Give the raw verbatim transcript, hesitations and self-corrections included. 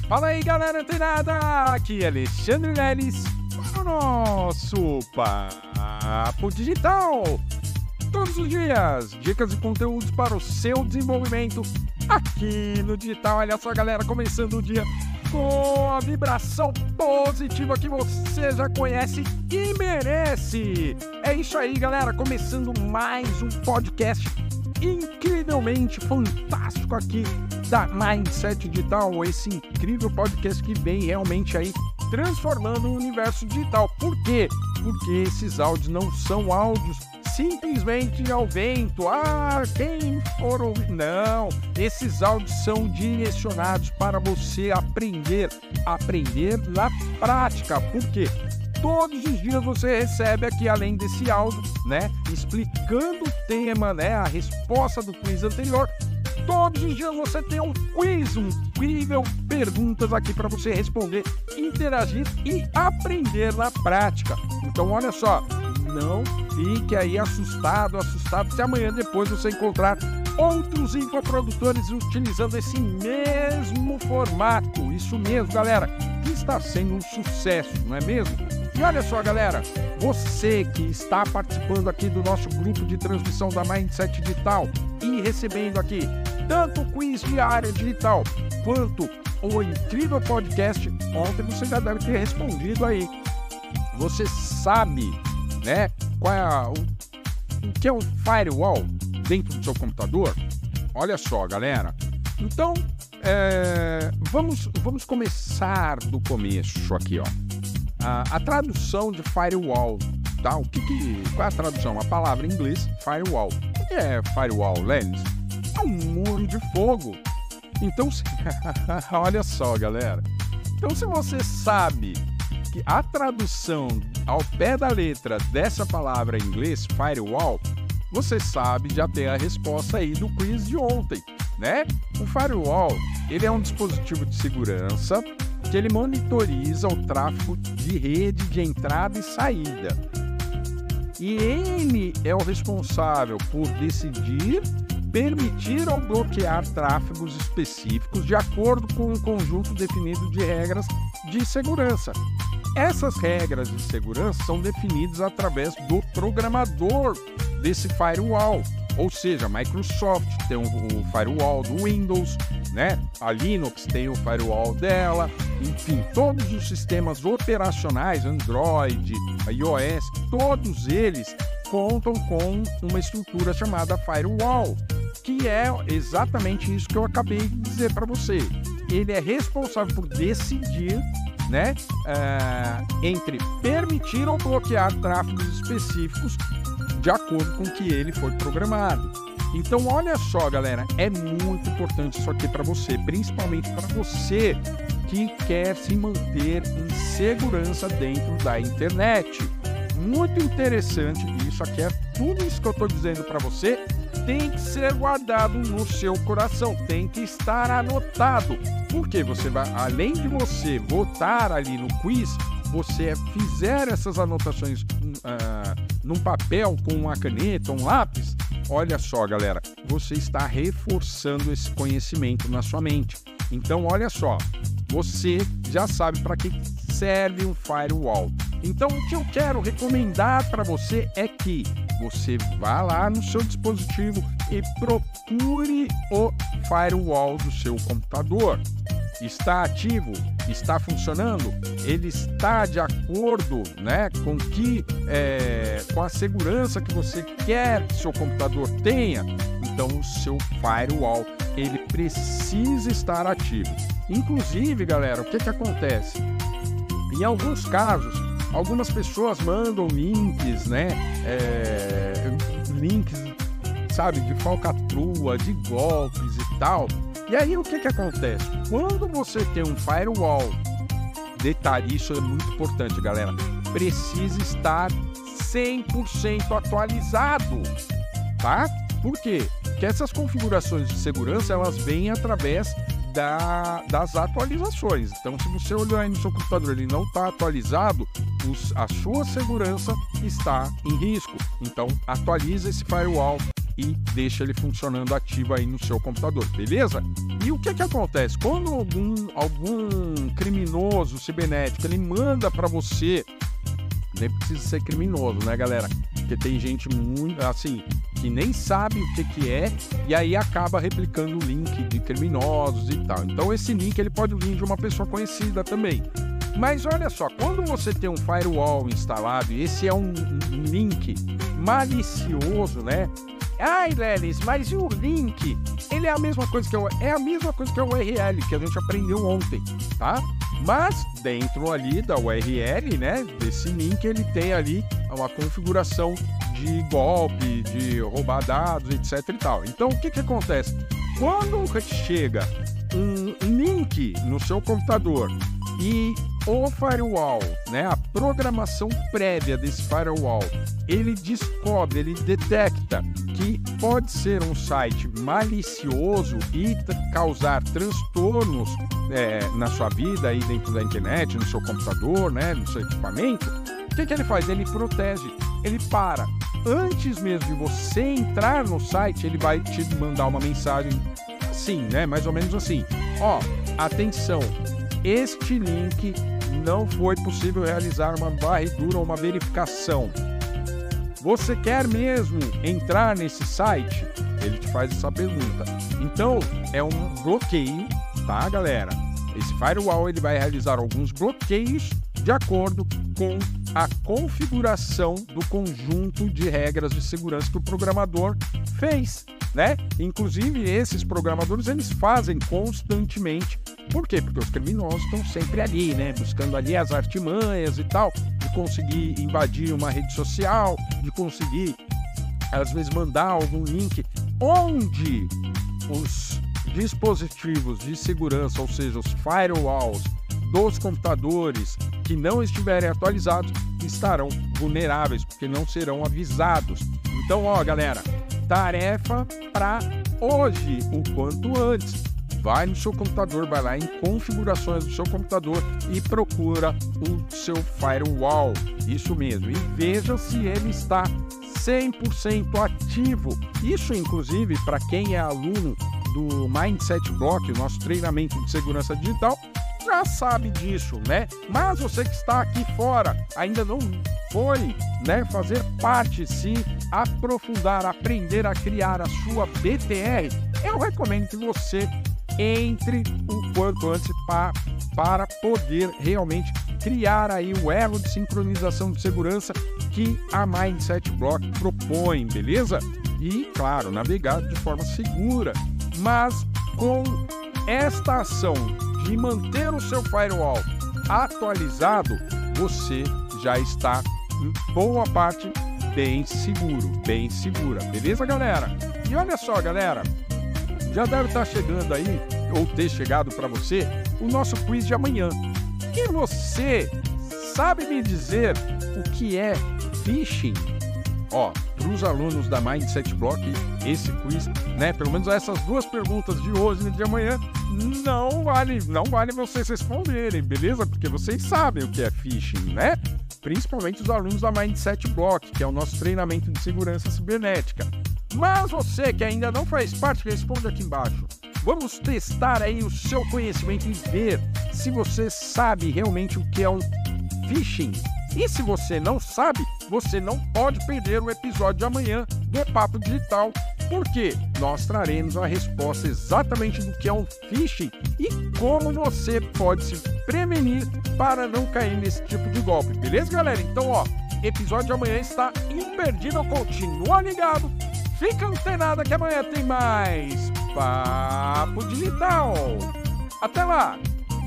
Fala aí, galera antenada! Aqui é Alexandre Leles para o nosso Papo Digital. Todos os dias, dicas e conteúdos para o seu desenvolvimento aqui no digital. Olha só, galera, começando o dia com a vibração positiva que você já conhece e merece. É isso aí, galera, começando mais um podcast incrivelmente fantástico aqui da Mindset Digital, esse incrível podcast que vem realmente aí transformando o universo digital. Por quê? Porque esses áudios não são áudios simplesmente ao vento. Ah, quem for ouvir? Não, esses áudios são direcionados para você aprender, aprender na prática. Por quê? Todos os dias você recebe aqui, além desse áudio, né, explicando o tema, né, a resposta do quiz anterior. Todos os dias você tem um quiz, um incrível perguntas aqui para você responder, interagir e aprender na prática. Então, olha só, não fique aí assustado, assustado se amanhã depois você encontrar outros infoprodutores utilizando esse mesmo formato. Isso mesmo, galera, que está sendo um sucesso, não é mesmo? E olha só, galera, você que está participando aqui do nosso grupo de transmissão da Mindset Digital e recebendo aqui tanto o quiz de área digital quanto o incrível podcast, ontem você já deve ter respondido aí. Você sabe, né, qual é a, o, o que é um firewall dentro do seu computador? Olha só, galera. Então, é, vamos, vamos começar do começo aqui, ó. A, a tradução de firewall, tá? O que que, qual é a tradução? A palavra em inglês, firewall. O que é firewall, Lelis? É um muro de fogo. Então, olha só, galera. Então, se você sabe que a tradução ao pé da letra dessa palavra em inglês, firewall, você sabe, já tem a resposta aí do quiz de ontem, né? O firewall, ele é um dispositivo de segurança que ele monitoriza o tráfego de rede de entrada e saída. E ele é o responsável por decidir, permitir ou bloquear tráfegos específicos de acordo com um conjunto definido de regras de segurança. Essas regras de segurança são definidas através do programador desse firewall, ou seja, a Microsoft tem o, o firewall do Windows, né? A Linux tem o firewall dela, enfim, todos os sistemas operacionais, Android, iOS, todos eles contam com uma estrutura chamada firewall, que é exatamente isso que eu acabei de dizer para você. Ele é responsável por decidir, né, é, entre permitir ou bloquear tráfegos específicos de acordo com o que ele foi programado. Então, olha só, galera, é muito importante isso aqui para você, principalmente para você que quer se manter em segurança dentro da internet. Muito interessante, isso aqui é tudo isso que eu estou dizendo para você, tem que ser guardado no seu coração, tem que estar anotado, porque você vai, além de você votar ali no quiz, você fizer essas anotações uh, num papel com uma caneta, um lápis, olha só, galera, você está reforçando esse conhecimento na sua mente. Então, olha só, você já sabe para que serve um firewall. Então, o que eu quero recomendar para você é que você vá lá no seu dispositivo e procure o firewall do seu computador. Está ativo? Está funcionando? Ele está de acordo, né, com que, é, com a segurança que você quer que seu computador tenha? Então, o seu firewall, ele precisa estar ativo. Inclusive, galera, o que que acontece? Em alguns casos, algumas pessoas mandam links, né, é, links, sabe, de falcatrua, de golpes e tal. E aí, o que que acontece? Quando você tem um firewall, detalhe, isso é muito importante, galera, precisa estar cem por cento atualizado, tá? Por quê? Porque essas configurações de segurança, elas vêm através da, das atualizações. Então, se você olhar aí no seu computador, ele não está atualizado, os, a sua segurança está em risco. Então, atualize esse firewall e deixa ele funcionando ativo aí no seu computador, beleza? E o que que acontece? Quando algum, algum criminoso cibernético ele manda para você, nem precisa ser criminoso, né, galera? Porque tem gente muito, assim, que nem sabe o que que é e aí acaba replicando o link de criminosos e tal. Então esse link ele pode vir de uma pessoa conhecida também. Mas olha só, quando você tem um firewall instalado e esse é um, um link malicioso, né? Ai, Lelis, mas e o link? Ele é a mesma coisa que o, é a mesma coisa que o U R L que a gente aprendeu ontem, tá? Mas dentro ali da U R L, né, desse link, ele tem ali uma configuração de golpe, de roubar dados, etc e tal. Então, o que que acontece? Quando chega um link no seu computador e o firewall, né, a programação prévia desse firewall, ele descobre, ele detecta que pode ser um site malicioso e causar transtornos é, na sua vida aí dentro da internet, no seu computador, né, no seu equipamento. O que que ele faz? Ele protege, ele para. Antes mesmo de você entrar no site, ele vai te mandar uma mensagem assim, né, mais ou menos assim. Ó, atenção, este link não foi possível realizar uma varredura ou uma verificação. Você quer mesmo entrar nesse site? Ele te faz essa pergunta. Então, é um bloqueio, tá, galera? Esse firewall ele vai realizar alguns bloqueios de acordo com a configuração do conjunto de regras de segurança que o programador fez, né? Inclusive, esses programadores, eles fazem constantemente. Por quê? Porque os criminosos estão sempre ali, né? Buscando ali as artimanhas e tal, de conseguir invadir uma rede social, de conseguir, às vezes, mandar algum link onde os dispositivos de segurança, ou seja, os firewalls dos computadores que não estiverem atualizados, estarão vulneráveis, porque não serão avisados. Então, ó, galera, tarefa para hoje, o quanto antes. Vai no seu computador, vai lá em configurações do seu computador e procura o seu firewall, isso mesmo, e veja se ele está cem por cento ativo. Isso, inclusive, para quem é aluno do Mindset Block, o nosso treinamento de segurança digital, já sabe disso, né? Mas você que está aqui fora, ainda não foi, né, fazer parte, se aprofundar, aprender a criar a sua B T R, eu recomendo que você entre o quanto antes pa, para poder realmente criar aí o elo de sincronização de segurança que a Mindset Block propõe, beleza? E, claro, navegar de forma segura. Mas com esta ação de manter o seu firewall atualizado, você já está em boa parte bem seguro, bem segura, beleza, galera? E olha só, galera, já deve estar chegando aí, ou ter chegado para você, o nosso quiz de amanhã. E você sabe me dizer o que é phishing? Ó, para os alunos da Mindset Block, esse quiz, né, pelo menos essas duas perguntas de hoje e de amanhã, não vale, não vale vocês responderem, beleza? Porque vocês sabem o que é phishing, né? Principalmente os alunos da Mindset Block, que é o nosso treinamento de segurança cibernética. Mas você que ainda não faz parte, responde aqui embaixo. Vamos testar aí o seu conhecimento e ver se você sabe realmente o que é um phishing. E se você não sabe, você não pode perder o episódio de amanhã do Papo Digital, porque nós traremos a resposta exatamente do que é um phishing e como você pode se prevenir para não cair nesse tipo de golpe. Beleza, galera? Então, ó, episódio de amanhã está imperdível. Continua ligado. Fica antenado que amanhã tem mais Papo Digital. Até lá!